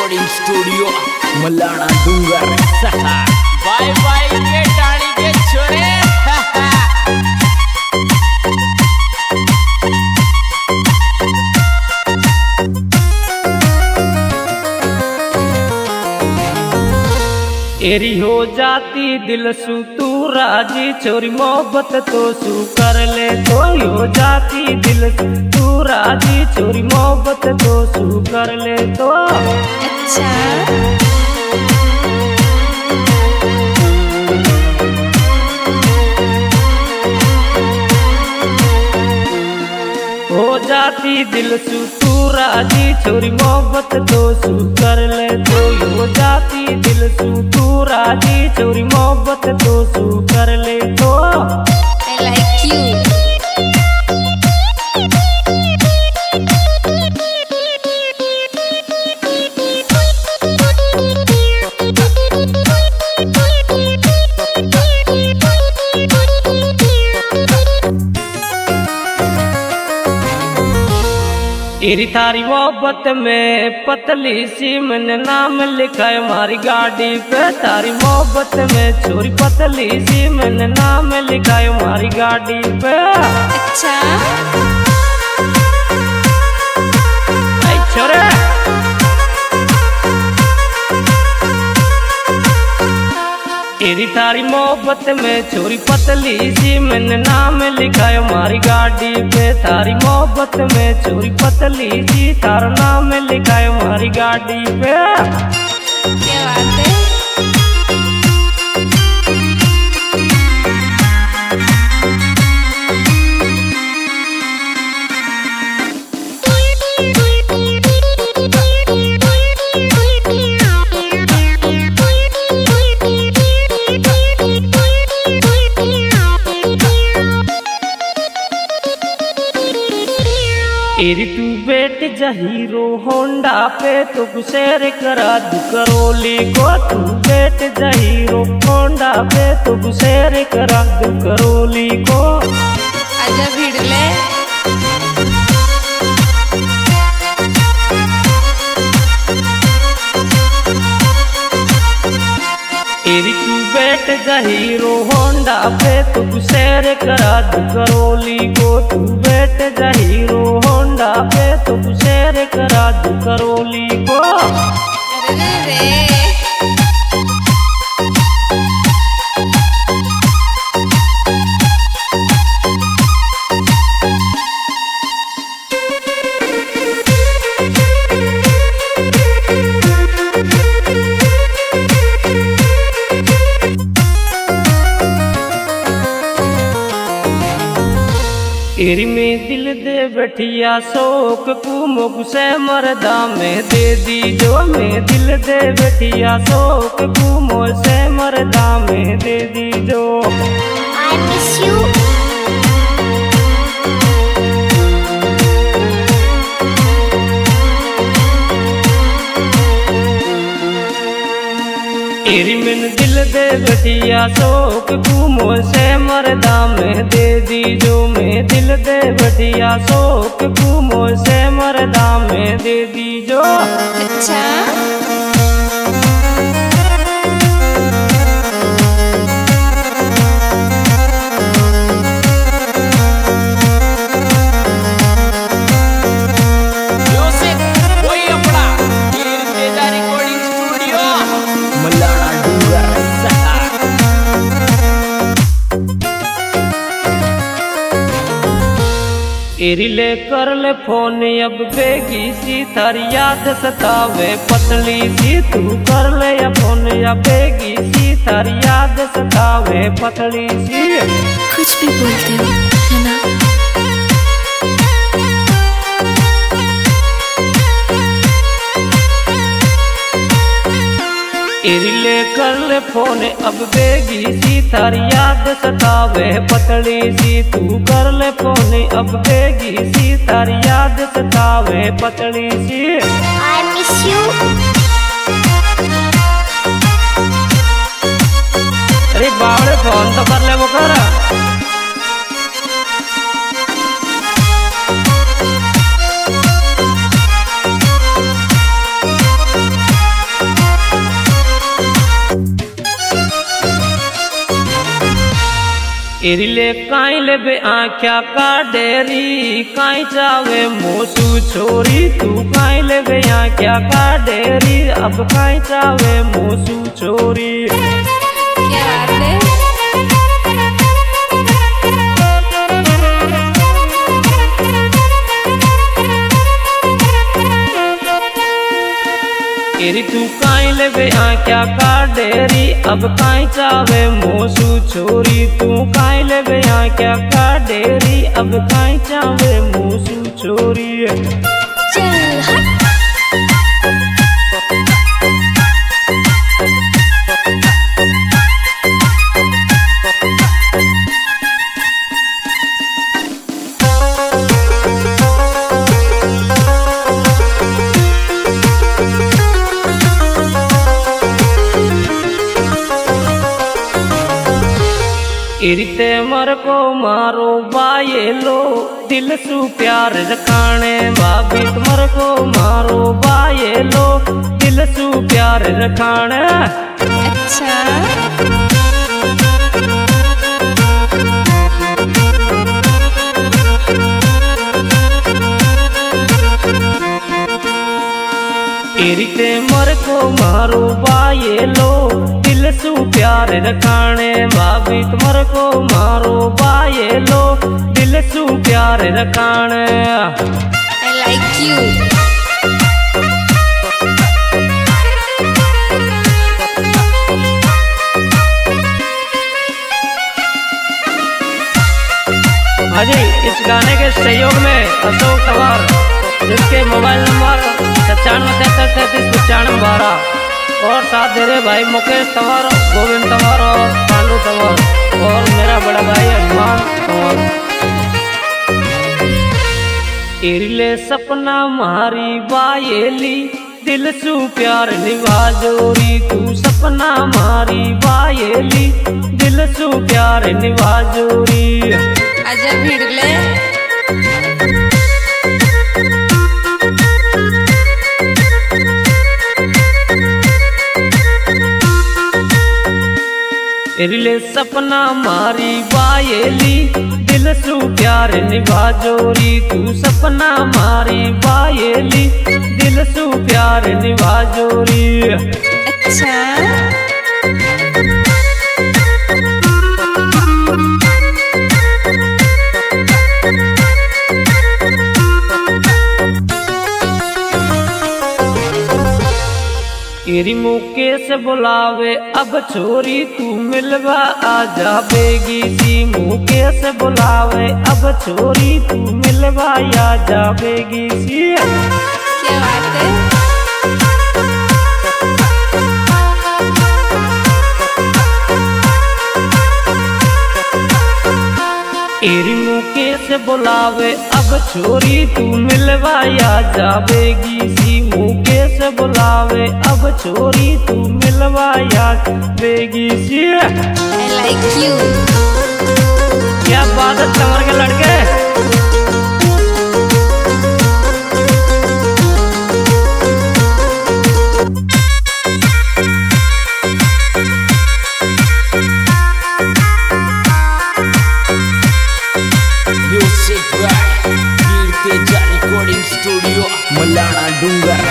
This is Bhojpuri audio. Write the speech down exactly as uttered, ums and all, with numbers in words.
Recording studio Malana Dungar. By by के टाणी के छोरे। एरी हो जाती दिल सु तू राजी छोरी मोहब्बत तो सु कर ले तो हो जाती दिल सु तू राजी छोरी मोहब्बत तो सु कर ले तो। अच्छा हो जाती दिल सु तू राजी छोरी मोहब्बत तो सु कर ले तो हो जाती दिल सु तू राजी छोरी मोहब्बत तो सु कर ले तो। I like you। तेरी थारी मोहब्बत में पतली सी मैंने नाम लिखा है हमारी गाड़ी पे। तारी मोहब्बत में छोरी पतली सी मैंने नाम लिखा है हमारी गाड़ी पे। अच्छा ऐ छोरे तेरी थारी मोहब्बत में छोरी पतली सी मैंने नाम लिखा है हमारी गाड़ी पे। थारी मोहब्बत में छोरी पतली सी तारा नाम लिखा है हमारी गाड़ी पे। क्या बात है। तेरी तू बेट जहीरो होंडा पे तो गुसेर करा दू करोली को। तू बेट जहीरो होंडा पे तो गुसेर करा दू करोली को। आजा भिड़ले तेरी तू बेट जहीरो होंडा पे तो गुसेर करा दू करोली को। तू बेट जहीरो होंडा पे तो गुसेर करा दू करोली को। अरे रे तेरी में दिल दे बैठिया शोक कु मुख से मरदा में दे दी जो। में दिल दे बैठिया शोक कु मुझ से मरदा में दे दी जो। I miss you। तेरी में दिल दे बैठिया शोक कु मुझ से मरदा में दे दी जो। में दिल दे बैठिया शोक कु मुझ से मरदा में दे दी जो। अच्छा रिकॉर्डिंग स्टूडियो मलाना डूंगर। तेरी ले कर ले फोन अब बेगी सी थारी याद सतावे पतली सी। तू कर ले या फोन या बेगी सी थारी याद सतावे पतली सी। कुछ भी बोलते हो है ना। तेरी ले कर ले फोन अब बेगी सी थारी याद सतावे पतली सी। तू कर ले फोन अब बेगी सी थारी याद सतावे पतली सी। I miss you। अरे बावड़े फोन तो कर ले वो कर। एरिले काई ले बे आँख्या का डेरी काई चावे मोसू छोरी तू काई ले बे आँख्या का डेरी अब काई चावे मोसू छोरी। क्या बात है? एरी तू काई ले बे आँख्या का डेरी अब काई चावे मोसू छोरी तू काई ले बे आँख्या का डेरी अब काई चावे मोसू छोरी। चल हट। इरते मर को मारो बायेलो दिल सु प्यार रखाने भाभी तुमर को मारो बायेलो दिल सु प्यार रखाने। अच्छा इरते मर को मारो बायेलो दिल सु प्यार रखाने भाभी तुमर को मारो बायेलो दिल सु प्यार रखाने। I like you. हाँ जी, इस गाने के सहयोग में अशोक तंवर जिसके मोबाइल नंबर सत्तानवे तैंतीस तैंतीस पचानवे बारह और साथ दे रहे भाई मुकेश तंवर, गोविंद तंवर और पांडु तंवर और मेरा बड़ा भाई अभिमान तंवर। इरले सपना मारी बायेली दिल सु प्यार निभा जोरी तू सपना मारी बायेली दिल सु प्यार निभा जोरी। आजा भिड़ले इरले सपना मारी बायेली दिल सु प्यार निभा जोरी तू सपना मारी बायेली दिल सु प्यार निभा जोरी। अच्छा एरी मुकेश बुलावे अब छोरी तू मिलवा आजा बेगी सी मुकेश बुलावे अब छोरी तू मिलवा आजा बेगी सी। क्या बात है? एरी मुकेश बुलावे अब छोरी तू मिलवा आजा बेगी सी मुकेश बुलावे अब छोरी तू मिलवा आजा बेगी सी। I like you. क्या बात है तंवर के लड़के। Music by Kirti recording studio Malana Dungar.